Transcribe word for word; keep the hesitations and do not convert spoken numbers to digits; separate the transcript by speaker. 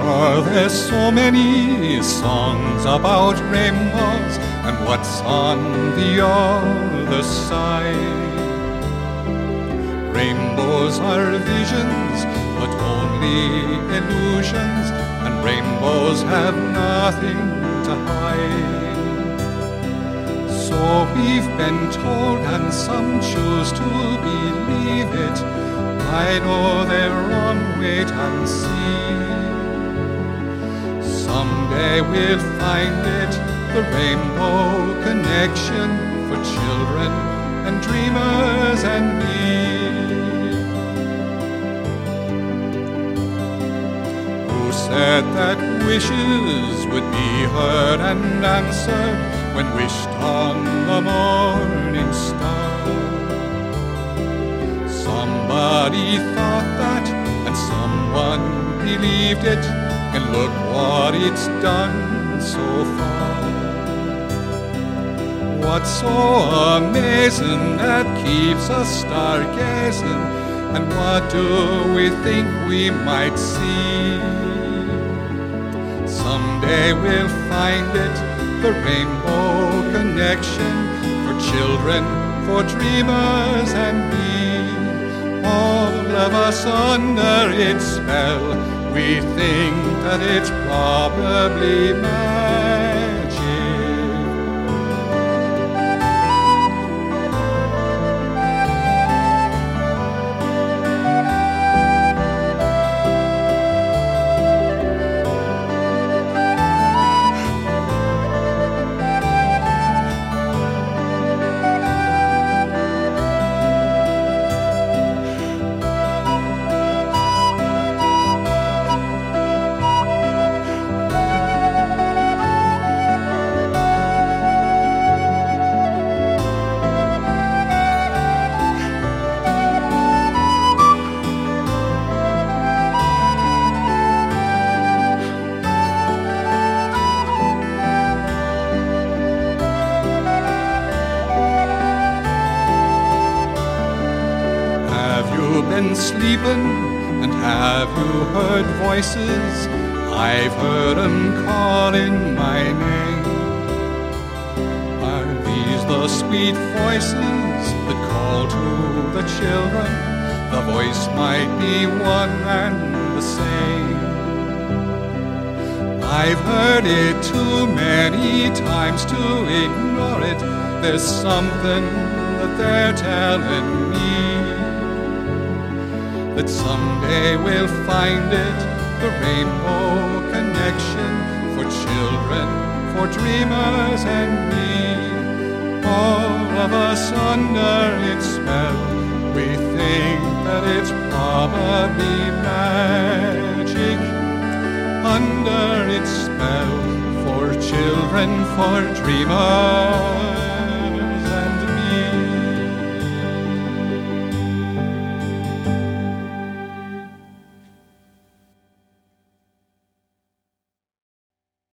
Speaker 1: are there so many songs about rainbows and what's on the other side? Rainbows are visions, but only illusions, and rainbows have nothing to hide. So we've been told, and some choose to believe it. I know they're wrong, wait and see. Someday we'll find it, the rainbow connection for children and dreamers and me. Who said that wishes would be heard and answered when wished on the morning star? Somebody thought that, and someone believed it, and look what it's done so far. What's so amazing that keeps us stargazing, and what do we think we might see? Someday we'll find it, the rainbow connection for children, for dreamers and me. All of us under its spell, we think that it's probably magic. Been sleeping, and have you heard voices? I've heard them calling my name. Are these the sweet voices that call to the children? The voice might be one and the same. I've heard it too many times to ignore it. There's something that they're telling me, that someday we'll find it, the rainbow connection for children, for dreamers and me. All of us under its spell, we think that it's probably magic. Under its spell, for children, for dreamers